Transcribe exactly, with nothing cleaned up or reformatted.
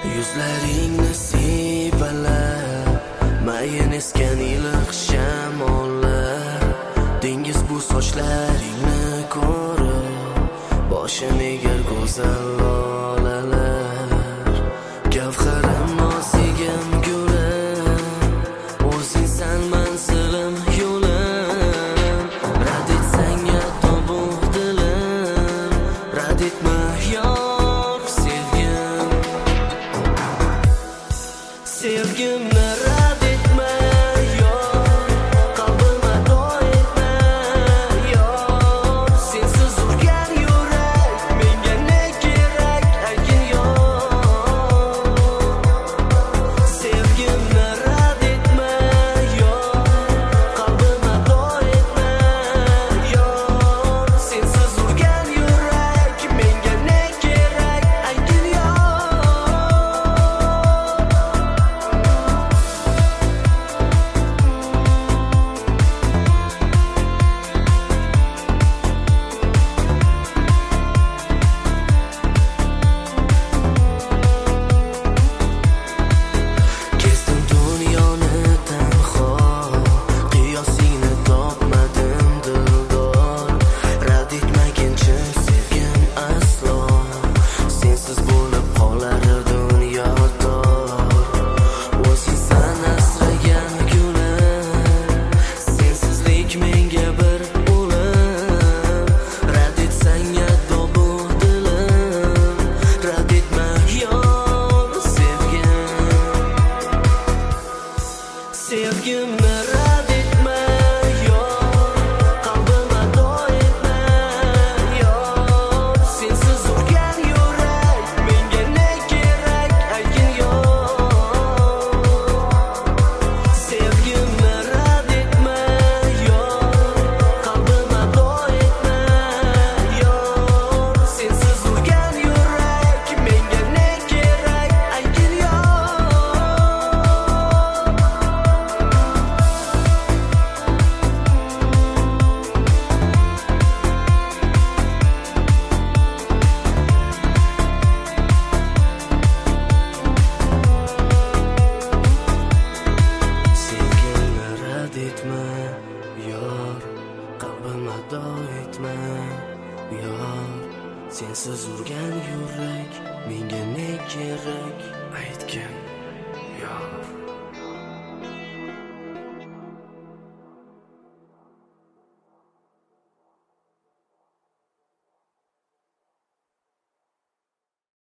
Yuzlaringni siypalab mayin esgan iliq shamollar, dengiz bu sochlaringni ko'rib boshim egar go'zal lolalar. Gavharim nozigim gulim, o'zingsan manzilim yo'lim. Rad etsang yatto bu dilim, rad etma yor sevgim. Sevgimni rad etma yor, qalbimga do'y etma yor. Sensiz urgan yurak menga ne kerak aytgin yor. Sevgimni rad etma yor, qalbimga do'y etma yor. Sensiz urgan yurak menga ne kerak aytgin yor. Kezdim dunyoni tanho, qiyosingni topmadim dildor. Rad etmaguncha sevgim aslo, sensiz bo'lib qolar dunyo tor. O'zingsan asragan gulim, sensizlik menga bir o'lim. Rad etsang yatto bu dilim, rad etma yor sevgim. Sevgimni rad etma yor, qalbimga do'y etma yor. Sensiz urgan yurak menga ne kerak aytgin yor. Sevgimni rad etma yor, qalbimga do'y etma yor. Sensiz urgan yurak menga ne kerak aytgin yor. Sevgimni rad etma yor, qalbimga do'y etma yor. Sensiz urgan yurak menga ne kerak aytgin yor.